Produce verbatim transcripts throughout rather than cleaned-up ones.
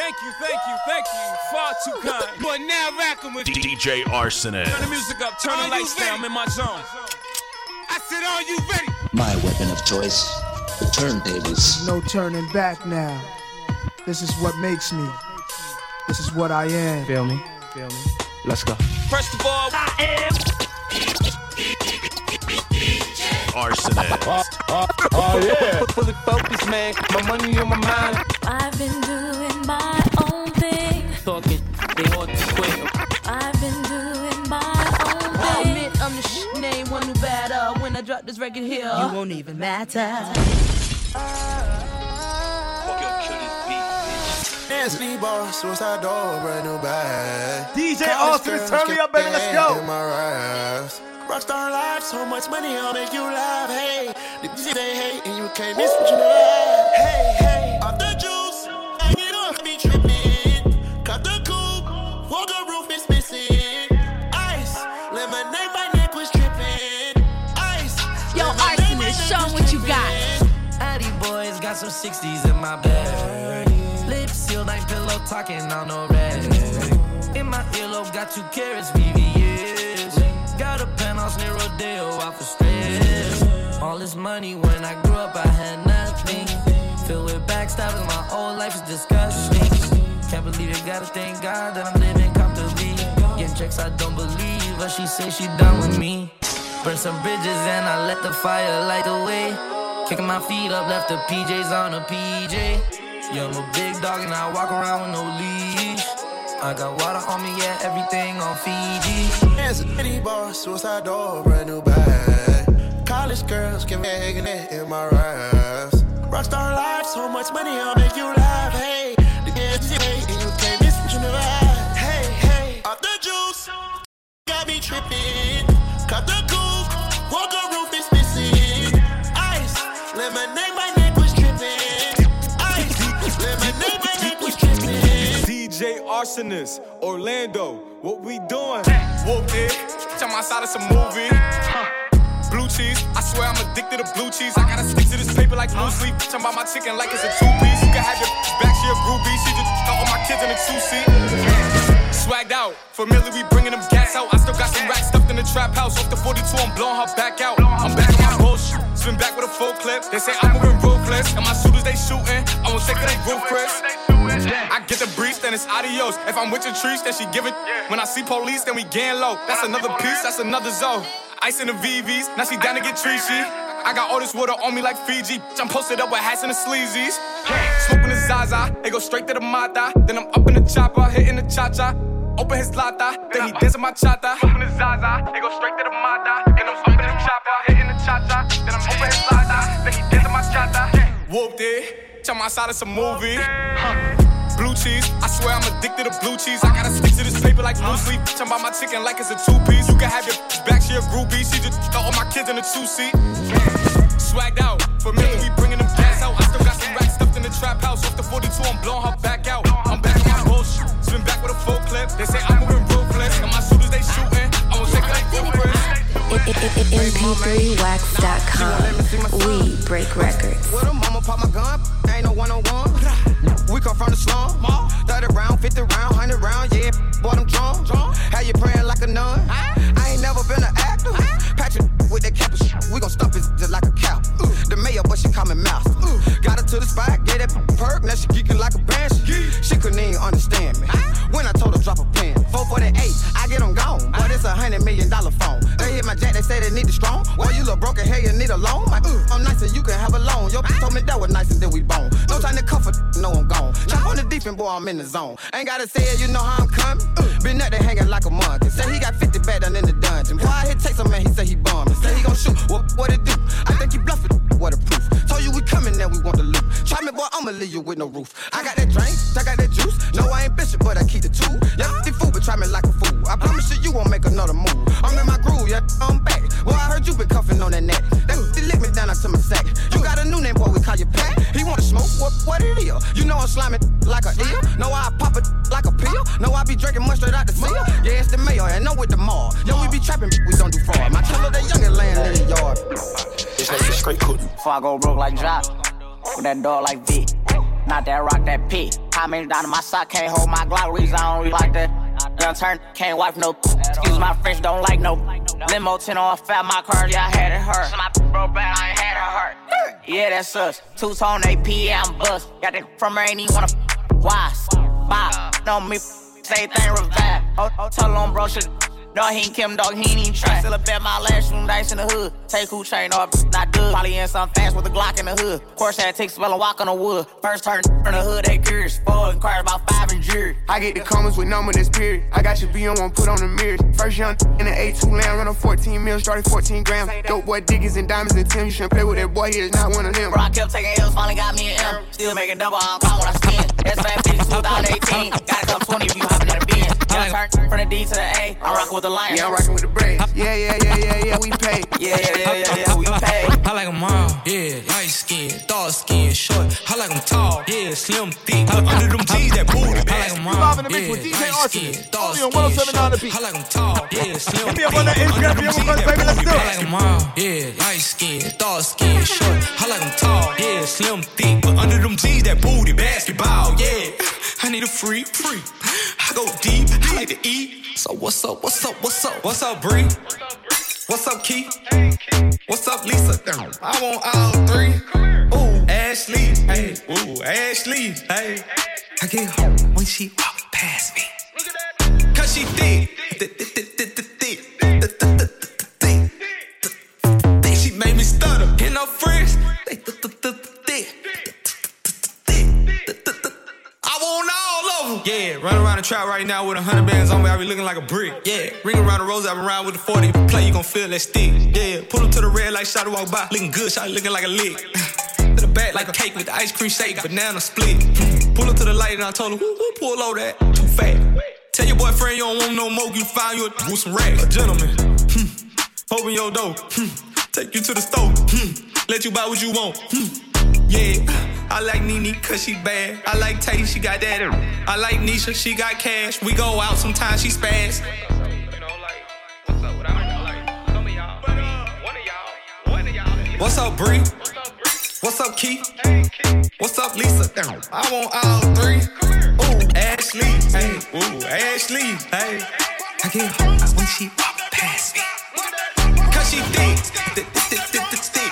Thank you, thank you, thank you. Far too kind. But now rockin' with D J Arsonist. Turn the music up, turn the lights down. I'm in my zone. I said, are you ready? My weapon of choice, the turntables. No turning back now. This is what makes me. This is what I am. Feel me? Feel me? Let's go. First of all, I am Arsonist. Oh, oh, oh yeah. Fully focused, man. My money on my mind. I've been doing my own thing. Talking, they ought to quit. I've been doing my own I thing. admit I'm the shit, name one who better. When I drop this record here, you won't even matter. Speed ball, suicide door, brand new bag. D J Arsonist, turn me up, baby, let's go. In my raps. Rockstar life, so much money, I'll make you laugh. Hey, the music they hate, and you can't miss what you never had. Hey, hey, off the juice, hang it on, be tripping. Cut the coupe, walk the roof is missing. Ice, lemonade, my neck was dripping. Ice, Yo, Arsonist, show 'em what you got. Addy boys got some sixties in my bag. Lips sealed like pillow talking on no rag. In my earlobe got two carrots, V V S. Got a penthouse near Rodeo out for stress. All this money when I grew up I had nothing. Filled with backstabbing, my whole life is disgusting. Can't believe it, gotta thank God that I'm living comfortably. Getting checks I don't believe, but she say she done with me. Burn some bridges and I let the fire light the way. Kicking my feet up, left the P Js on a P J. Yeah, I'm a big dog and I walk around with no leash. I got water on me, yeah, everything on Fiji. As a city boss, suicide door, brand new bag. College girls give me hanging it in my raps. Rockstar life, so much money, I'll make you laugh. Hey, the kids hate, and you can't miss what you never had. Hey, hey, off the juice, got me tripping. Cut the coupe, walk the roof is missing. Ice, lemonade, my neck was dripping. Ice, lemonade, my neck was dripping. D J Arsonist, Orlando, what we doing? Whooped it, tell my side of some movie. Huh. Blue cheese, I swear I'm addicted to blue cheese. I gotta stick to this paper like blue sleep. Talking about my chicken like it's a two-piece. You can have your back, she a groupie. She just got all my kids in a two-seat. Swagged out, familiar, we bringing them gas out. I still got some racks stuffed in the trap house. Off the forty-two, I'm blowing her back out. I'm back on my bullshit, spin back with a full clip. They say I'm moving ruthless, and my shooters they shooting. I won't take it, they roof, Chris. I get the breeze, then it's adios. If I'm with your trees, then she give it. When I see police, then we gang low. That's another piece, that's another zone. Ice in the V Vs, now she down to get treachy. I got all this water on me like Fiji. I'm posted up with hats and the sleazies. Smoking the Zaza, they go straight to the Mata. Then I'm up in the chopper, hitting the cha-cha. Open his lata, then he dancing my chata. Smoking the Zaza, they go straight to the Mata. Then I'm up in the chopper, hitting the cha-cha. Then I'm open his lata, then he dancing my chata. Whooped it, tell my side of some movie. Huh. Blue cheese, I swear I'm addicted to blue cheese. I gotta stick to this paper like blue sleep. Talking about my chicken like it's a two-piece. You can have your back, she a groupie. She just got all my kids in a two-seat. Swagged out, familiar, we bringing them gas out. I still got some racks stuffed in the trap house. Off the forty-two, I'm blowing her back out. I'm back on my bullshit, spin back with a full clip. They say I'm moving ruthless, and my shooters they shooting. I won't take it like ruthless. M P three wax dot com. We break records. With a mama pop my gun, ain't no one-on-one. We come from the slum, thirty round, fifty round, one hundred round, yeah, boy, I'm drunk. How you praying like a nun? I ain't never been an actor. Patrick with that cap, we gon' stump it just like a cow. The mayor, but she call me mouse. Got her to the spot, get that perk, now she geeking like a banshee. She couldn't even understand me. When I told her drop a pen, four forty-eight, I get them gone. But it's a hundred million dollar phone. They hit my jack, they say they need it strong. Well, you look broken, hey, you need a loan. My, I'm nice and you can have a loan. Your bitch told me that was nice and then we bone. No time to comfort, no I'm gone. Chop on the defense, boy, I'm in the zone. Ain't gotta say it, you know how I'm coming. Been up there hanging like a monkey. Say he got fifty back down in the dungeon. Boy, I hit take some man, he say he bombing. Say he gon' shoot, what, what it do? I think he bluffing, what a proof. Told you we coming, now we want the loot. Try me, boy, I'ma leave you with no roof. I got that drink, I got that juice. No, I ain't bishop, but I keep the two. Yeah, the fool, but try me like a fool. I promise you, you won't make another move. I'm in my groove, yeah, I'm back. Well, I heard you been cuffing on that neck. That they lick me down to my sack. You got a new name, boy, we call you Pat. He wanna smoke, what, what it is? You know I'm slamming like a eel. No, I pop it like a pill. No, I be drinking much straight out the seal. Yeah, it's the mayor, and no with the mall. Yo, we be trapping, we don't do fraud. My killer, that youngin' laying in the yard. This nigga straight cool. Before I go broke like Jock, with that dog like Vic. out that rock, that pit. How many down in my sock, can't hold my Glock, reason I don't really like that. Young turn, can't wipe no. Excuse my French, don't like no. Limo ten on fat, my car, yeah, I had it hurt. So my bro bad, I ain't had it hurt. Yeah, that sucks. Two tone A P, yeah, I'm bust. Got that from her, ain't even wanna. Why? Bop, know me, say thing revive. Oh, oh, tell on bro, shit. No, he ain't Kim, dog, he ain't even try. Still a bet my last room dice in the hood. Take who chain off, not good. Probably in some fast with a Glock in the hood. Of course, that takes spell and walk on the wood. First turn from the hood, they curious. Four inquired about five and jury. I get the comments with number this period. I got your B on one, put on the mirrors. First young in the A two land, run on fourteen mil, started fourteen grams. Dope boy Dickies and diamonds and Tim. You shouldn't play with that boy, he is not one of them. Bro, I kept taking L's, finally got me an M. Still making double, I don't call when I spin. That's fat fifty, twenty eighteen. Gotta come twenty if you hopping in the bin. Yeah, turn from the D to the A. I'm rocking with the Lions. Yeah, I'm rocking with the braids. Yeah, yeah, yeah, yeah, yeah, we pay. Yeah, yeah, yeah, yeah, yeah, we pay. I like them all, yeah, light skin, dark skin, short. I like them tall, yeah, slim, thick. Under them jeans, that booty. I like them all, yeah, light skin, dark skin, short. I like them tall, yeah, slim, thick. Under them jeans, that booty. I like them all, yeah, light skin, dark skin, short. I like them tall, yeah, slim, thick. But under them jeans, that booty. Basketball, yeah. I need a free, free. I go deep, I like to eat. So what's up, what's up, what's up? What's up, Bree? What's up, Keith? What's up, Lisa? I want all three. Ooh, Ashley, hey, ooh, Ashley, hey. I get home when she walk past me. Cause she thick, thick, thick, thick, thick, thick, thick, thick. She made me stutter. And her friends, they thick, thick, thick, thick. I want all of them. Yeah, run around the trap right now with a hundred bands on me, I be looking like a brick. Yeah, ring around the rose, I been around with the forty. If you play, you gon' feel that stick. Yeah, pull him to the red light, shot walk by. Looking good, shot looking like a lick. To the back like a cake with the ice cream shake, banana split. Pull him to the light and I told him, who, who pull over that? Too fat. Tell your boyfriend you don't want no more, you find you a with some racks. A gentleman, hmm. Open your door, hmm. Take you to the store, hmm. Let you buy what you want, hmm. Yeah, I like Nene cause she bad. I like Tay, she got that. I like Nisha, she got cash. We go out sometimes, she spaz. What's up, Bree? What's up, Keith? What's up, Lisa? I want all three. Ooh, Ashley, hey, ooh, Ashley, hey. I get home when she walk past me. Cause she thick, thick, thick, thick, thick, thick.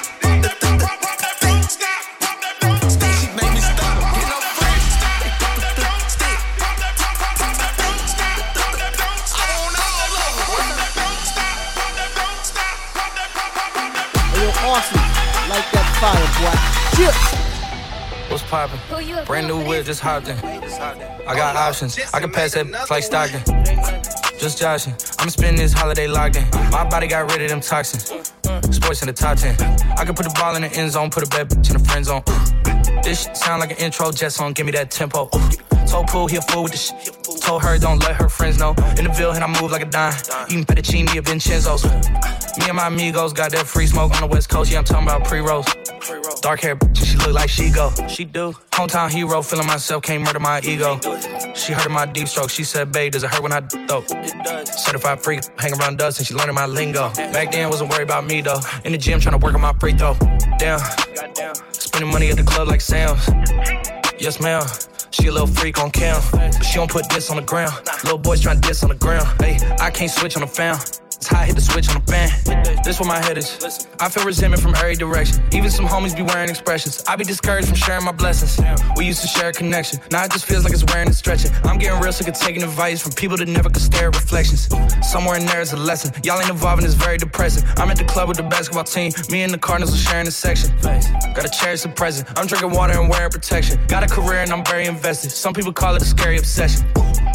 Awesome, like that fire, boy. Chip. What's poppin'? Brand new whip, just hopped in. I got options, I can pass that like Stockton. Just joshing, I'ma spend this holiday locked in. My body got rid of them toxins. Sports in the top ten. I can put the ball in the end zone, put a bad bitch in the friend zone. This shit sound like an intro jet song, give me that tempo. Told Pool he a fool with the shit. Told her don't let her friends know. In the Ville and I move like a dime. Eating fettuccine at Vincenzo's. Me and my amigos got that free smoke on the West Coast. Yeah, I'm talking about pre-rolls. Dark hair, bitch, she look like she go. She do. Hometown hero, feeling myself, can't murder my ego. She heard of my deep stroke. She said, babe, does it hurt when I though? Certified freak, hang around dust and she learning my lingo. Back then, wasn't worried about me though. In the gym, trying to work on my free throw. Damn. Spending money at the club like Sam's. Yes, ma'am. She a little freak on cam, but she don't put this on the ground. Little boys trying to diss on the ground. Hey, I can't switch on the fan. It's how I hit the switch on the fan. This where my head is. I feel resentment from every direction. Even some homies be wearing expressions. I be discouraged from sharing my blessings. We used to share a connection. Now it just feels like it's wearing and stretching. I'm getting real sick of taking advice from people that never could stare at reflections. Somewhere in there is a lesson. Y'all ain't involved and it's very depressing. I'm at the club with the basketball team. Me and the Cardinals are sharing a section. Gotta cherish the present. I'm drinking water and wearing protection. Got a career and I'm very invested. Some people call it a scary obsession.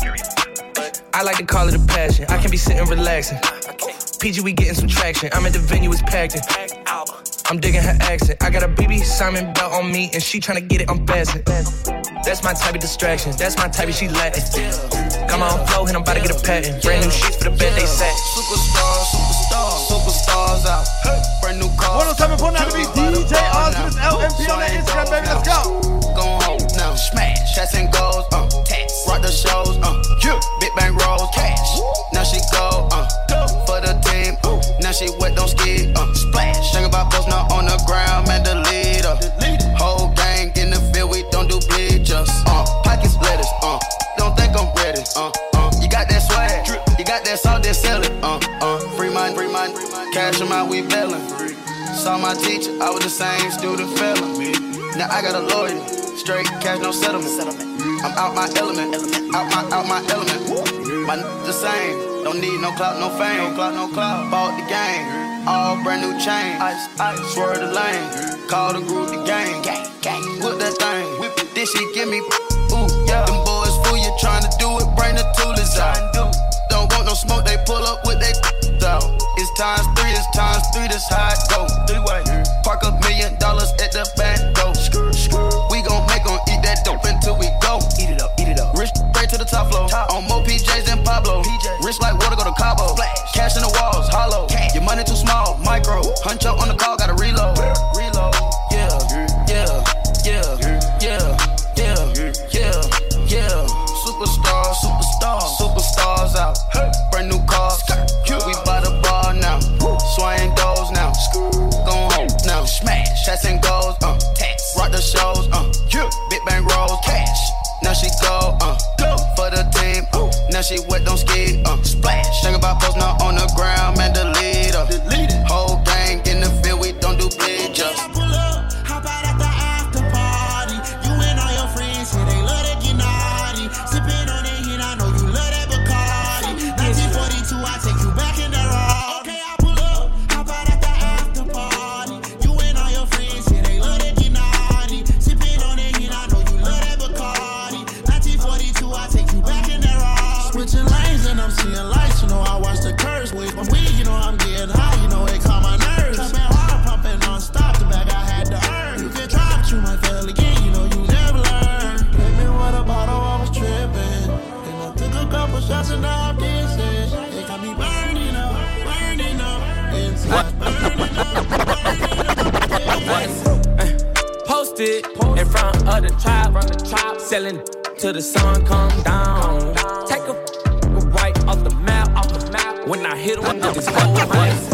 I like to call it a passion. I can be sitting relaxing. P G, we getting some traction. I'm at the venue, it's packed in. I'm digging her accent. I got a B B Simon belt on me, and she tryna get it unfastened. That's my type of distraction. That's my type of she Latin. Come on, flow, and I'm about to get a patent. Brand new shit for the bed they set. Superstars, superstars, superstars out. Brand new cars. one oh seven point nine to be D J Arsenal's L M P on the Instagram, baby. Let's go. Going home now. Smash. Chats and goals. Uh. Tax. Rock the shows. Uh. Yeah. Big bang rolls. Cash. Now she go. Uh. For the team. Uh. Now she wet, don't skid. Uh. Splash. Think about post now on the ground, man, the leader. Whole gang in the field, we don't do bleed. that salt, then sell it. Uh, uh, free mind, free mind, cash them out, we bailin'. Saw my teacher, I was the same student fella. Now I got a lawyer, straight cash, no settlement. I'm out my element, out my, out my element. My n*** the same, don't need no clout, no fame. No clout, no clout. Bought the game, all brand new chain. Ice, ice, swerve the lane, call the group the game. Gang, gang, whip that thing, whip it. This shit give me, ooh, yeah. Them boys fool you tryna do it, bring the toolers out. Don't want no smoke, they pull up with they out. It's times three, it's times three, this how it go. Three way, park a million dollars at the bank, go. We gon' make them eat that dope until we go. Eat it up, eat it up. Rich straight to the top floor, on more P Js than Pablo. Rich like water, go to Cabo. Cash in the walls, hollow. Your money too small, micro. Hunch up on the call, gotta reload. Reload, yeah, yeah, yeah, yeah, yeah, yeah, yeah. Superstar, superstar, superstars out. Brand new cars, we by the bar now. Swaying doors now. Gon' home now. Smash, chats and goals, uh. Rock the shows, uh. Big bang rolls, cash. Now she go, uh. For the team, uh. Now she wet, don't ski, uh. Splash. Think about post now on the ground, man, delete her. Whole gang in the field, we don't do bleed, just. Posted in front of the trap, selling till the sun come down. Take a right off the map, off the map. When I hit him with this whole place.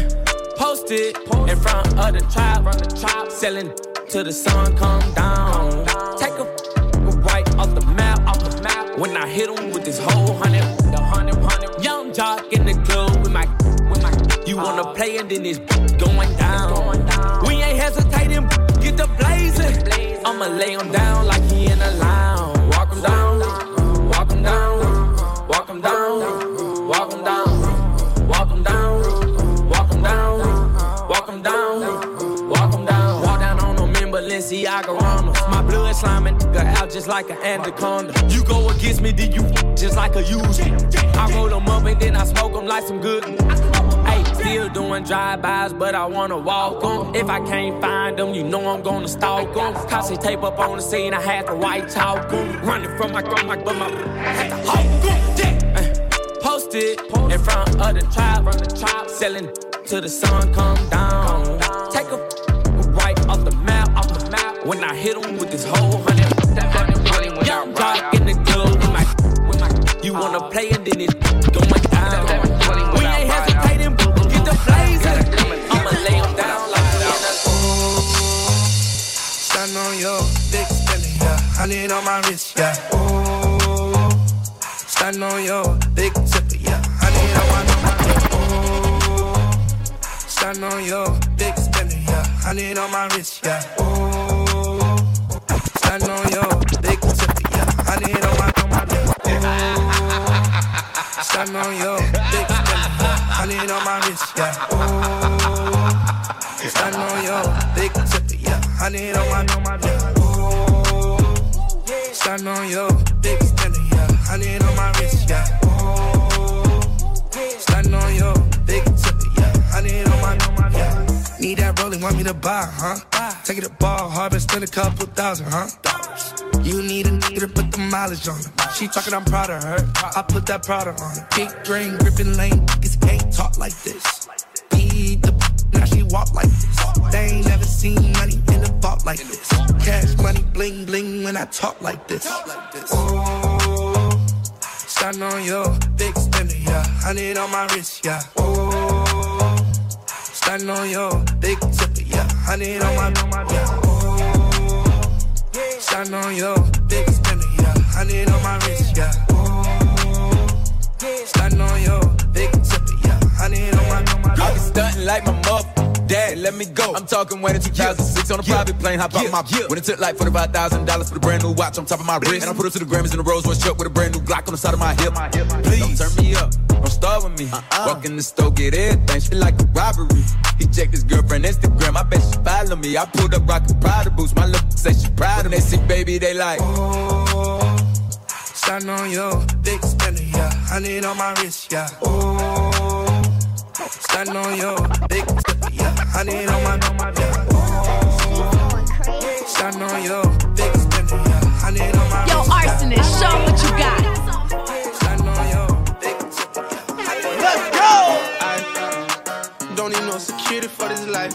Posted in front of the trap, selling till the sun come down. Take a right off the map, off the map. When I hit him with this whole hundred, the hundred, hundred. Young jock in the club with my, with my. You wanna play and then it's going down. We ain't hesitating, get the blazing. I'ma lay him down like he in a lounge. Walk him down, walk him down, walk him down, walk him down, walk him down, walk him down, walk him down, walk him down. Walk down on them in Balenciaga Ramos. My blood sliming, nigga out just like an anaconda. You go against me, then you just like a user. I roll them up and then I smoke them like some good. Ay, still doing drive-bys, but I wanna walk 'em. If I can't find them, you know I'm gonna stalk 'em. Cause they tape up on the scene, I had to white talk 'em. Running from my gun, like, but my had to hawk 'em. Yeah. Posted in front of the trap, selling till the sun come down. Take a right off the map, off the map. When I hit 'em with this whole hundred, young jock in the club with my, with my. You wanna play and then it's going down. We ain't hesitating, get the blazing. I'ma lay 'em down like that. Stand on your big spinning, yeah. Honey on my wrist, yeah. Oh, stand on your big zipper, yeah. Honey on my, on my wrist. Oh, stand on your big spinning, yeah. Honey on my wrist, yeah. Oh, stand on your big zipper, yeah. Honey on my, on my wrist. Oh, stand on your big spinning, yeah. Honey on my wrist, yeah. Oh, stand on your big zipper, yeah. Honey on my, on my wrist. Oh, stand on your big spinning, yeah. Honey on my wrist, yeah. Oh, stand on your big zipper, yeah. Honey on my, on my wrist. Need that rolling, want me to buy, huh? Take it to ball, hard, spend a couple thousand, huh? You need a nigga to put the mileage on her. She talking, I'm proud of her. I put that Prada on her. Big drain, gripping lane, niggas can't talk like this. Beat the now she walk like this. They ain't never seen money in the vault like this. Cash money, bling bling when I talk like this. Oh, stand on your big spender, yeah. Honey on my wrist, yeah. Oh, stand on your big tipper, yeah. Honey on my, yeah. Oh, stand on your big spender, yeah. Honey on my wrist, yeah. Oh, stand on your I be stunting like my mother. Dad, let me go. I'm talking when in two thousand six on a yeah. private plane, hop yeah. out my yeah. When it took like forty-five thousand dollars for the brand new watch on top of my wrist. And I put it to the Grammys in a Rolls Royce truck with a brand new Glock on the side of my hip. Please, don't turn me up, don't start with me. Uh-uh. Walk in the store, get everything, shit like a robbery. He checked his girlfriend Instagram, I bet she follow me. I pulled up rockin' Prada boots, my lip say she proud of me. They see baby, they like, oh, starting on your big spender, yeah. Honey on my wrist, yeah. Oh, starting on your big spender, yeah. Honey on my, yeah. Oh, starting on your big spender, yeah. Honey on my Yo, wrist, Arsonist, yeah. show what you got. Starting on your big spender, yeah. Let's go! I don't need no security for this life.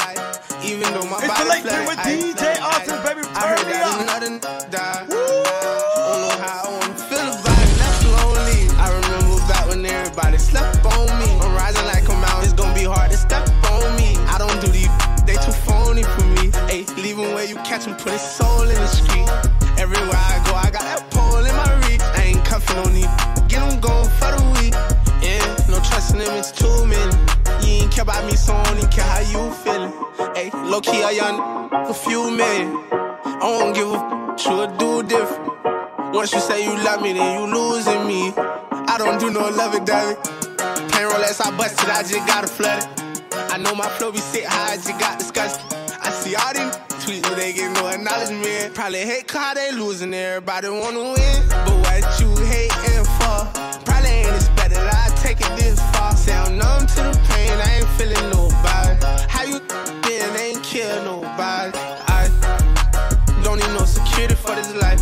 Even though my it's body the late flat, with I, D J Austin, baby. I heard that nothing died. Don't know how I wanna feel about it. Left lonely. I remember back when everybody slept on me. I'm rising like a mountain. It's gonna be hard to step on me. I don't do these. They too phony for me. Ayy, leaving where you catch them, put his soul in the street. Everywhere I go, I got that pole in my reach. I ain't cuffing on these. Get them going for the week. Yeah, no trusting them, it's too many. You ain't care about me, so I don't even care how you feeling. Ayy, low key, I young a few million. I don't give a f, you a do different. Once you say you love me, then you losing me. I don't do no lovey dovey. Can't Rolex, I busted, I just gotta flood it. I know my flow be sick, high, I just got disgusted. I see all these tweets, but they get no acknowledgement. Probably hate cause they losing, everybody wanna win. But what you hating for? Probably ain't expected I take it this far. Say I'm numb to the pain, I ain't feeling nobody. How you been, ain't kill nobody. I don't need no security for this life.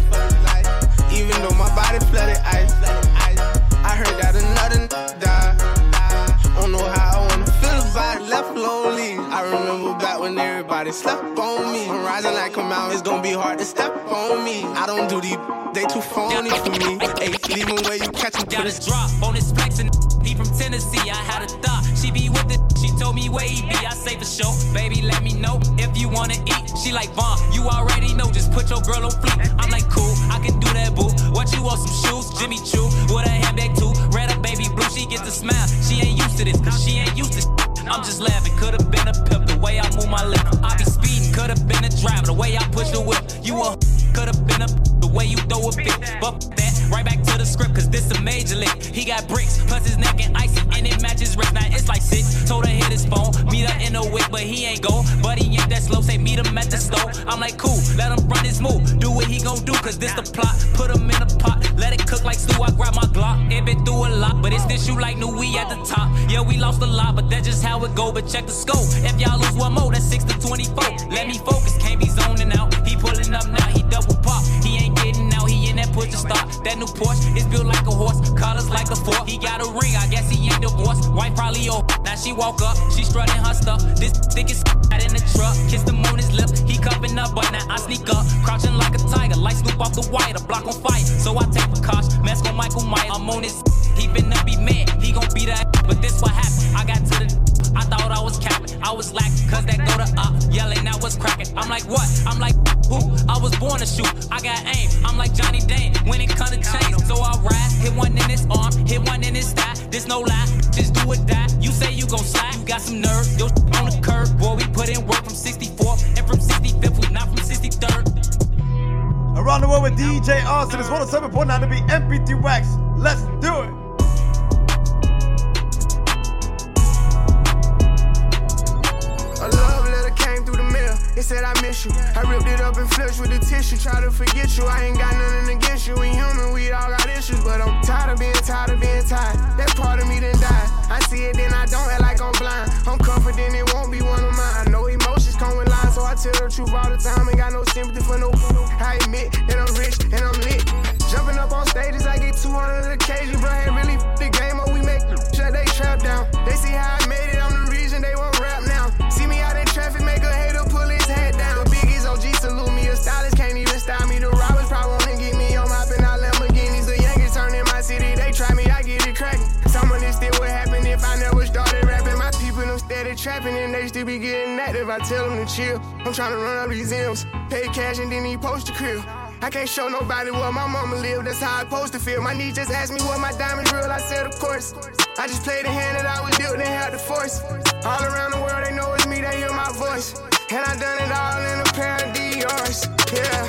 Even though my body flooded ice. I heard that another died. Don't know how I wanna feel about it, left lonely. I remember back when everybody slept on me. I'm rising like a mountain, it's gonna be hard to step on me. I don't do these, they too phony for me. Ay, leaving where you catch them. Got this drop on this flexin'. He from Tennessee, I had a thought. She be with it, she told me where he be. I say for sure, baby, let me know if you wanna eat. She like, Vaughn, you already know, just put your girl on fleek. I'm like, cool, I can do that, boo. What you want, some shoes? Jimmy Choo, with a handbag too. Red up, baby blue, she gets the smile. She ain't used to this, cause she ain't used to sh- I'm just laughing, could've been a pimp, the way I move my lips. I be speeding, could've been a driver, the way I push the whip. You a could've been a the way you throw a fit. But that, right back to the script, cause this a major lick. He got bricks, plus his neck and icy, and it matches wrist. Now it's like six, told her hit his phone, meet her in the whip, but he ain't go. But he ain't that slow, say meet him at the store. I'm like, cool, let him run his move, do what he gon' do, cause this the plot. Put him in a pot, let it cook like stew, I grab my Glock. It been through a lot, but it's this you like new, we at the top. Yeah, we lost a lot, but that's just how it go. But check the scope, if y'all lose one more, that's six to twenty-four. Let me focus, can't be zoning out. He pulling up now, he double pop. He ain't getting out, he in that push to stop. That new Porsche is built like a horse, colors like a fork. He got a ring, I guess he ain't divorced. Wife probably old. Now she woke up, she strutting her stuff. This thick is out in the truck, kissed him on his lip. He cupping up, but now I sneak up, crouching like a tiger, light Snoop off the wire, the block on fire. So I take precaution, mask on Michael Myers. I'm on his, he finna be mad, he gon' beat that. But this what happened, I got to the. I thought I was capping, I was lacking, cause that go to up, yelling, I was cracking. I'm like, what? I'm like, who? I was born to shoot, I got aim. I'm like Johnny Dane, when it come to change. So I ride, hit one in his arm, hit one in his thigh. This no lie, just do or die. You say you gon' slide, you got some nerve. Yo, on the curve, boy, we put in work from sixty-fourth and from sixty-fifth, we not from sixty-third. Around the world with D J Austin is one oh seven point nine to be M P three Wax. Let's do it. A love letter came through the mail. It said I miss you. I ripped it up and flushed with the tissue. Try to forget you. I ain't got nothing against you. We human, we all got issues, but I'm tired of being tired of being tired. That part of me done died. I see it, then I don't act like I'm blind. I'm confident it won't be one of mine. I know emotions come with lies, so I tell the truth all the time. Ain't got no sympathy for no. I admit that I'm rich and I'm lit. Jumping up on stages, I get two hundred occasions. Bro, hey, really f- the game up, we make shut they trap down. They see how I made it, I'm the reason they won't rap now. See me out in traffic, make a hater pull his head down. The biggest O G salute me, a stylist can't even style me. The robbers probably wanna get me on mopping out Lamborghinis. The youngest turn in my city, they try me, I get it cracking. Some of this still would happen if I never started rapping. My people them steady trapping and they still be getting active. I tell them to chill, I'm trying to run up these M's. Pay cash and then he post the crib. I can't show nobody where my mama live, that's how I supposed to feel. My niece just asked me what my diamonds real, I said of course course. I just played the hand that I was dealt, they had to force. All around the world, they know it's me, they hear my voice. And I done it all in a pair of Dior's, yeah.